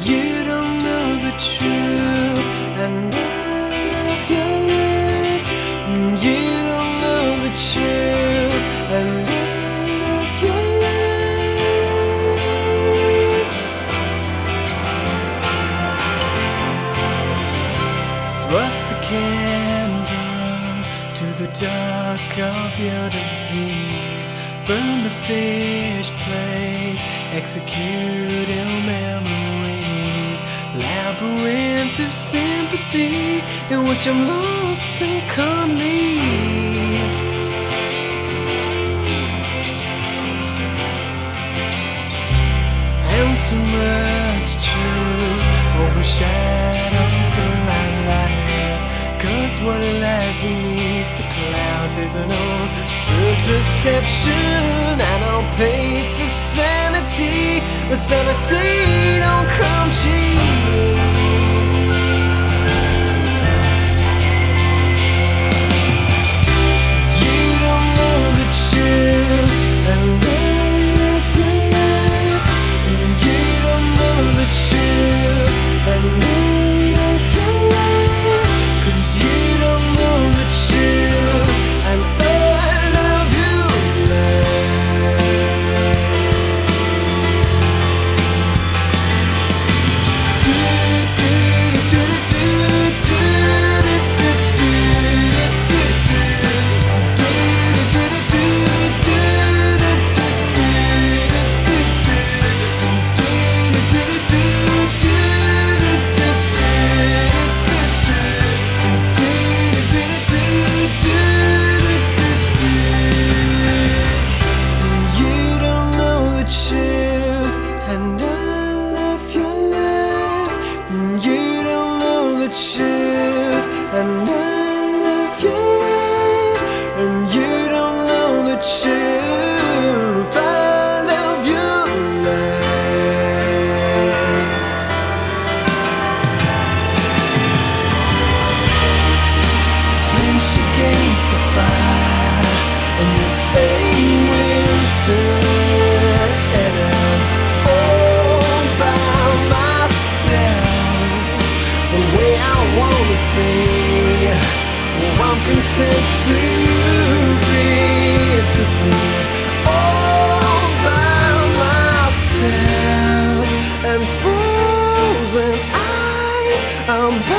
You don't know the truth, and I love your life. You don't know the truth, and I love your life. Thrust the candle to the dark of your disease. Burn the fish plate, execute ill memories. Labyrinth of sympathy in which I'm lost and can't leave. And too much truth overshadows the lies. 'Cause what lies beneath the clouds is an altered perception. I don't pay for sanity, but sanity don't come cheap. You don't know the truth, and I love your life. And you don't know the truth, and I love your life. 'Cause you don't know the truth, and I love you, truth, and I love your life. And you don't know the truth, I love your life. Flinch against the fire, and this pain will soon. And I'm all by myself, the way I wanna be. I'm content to be all by myself. And frozen eyes, I'm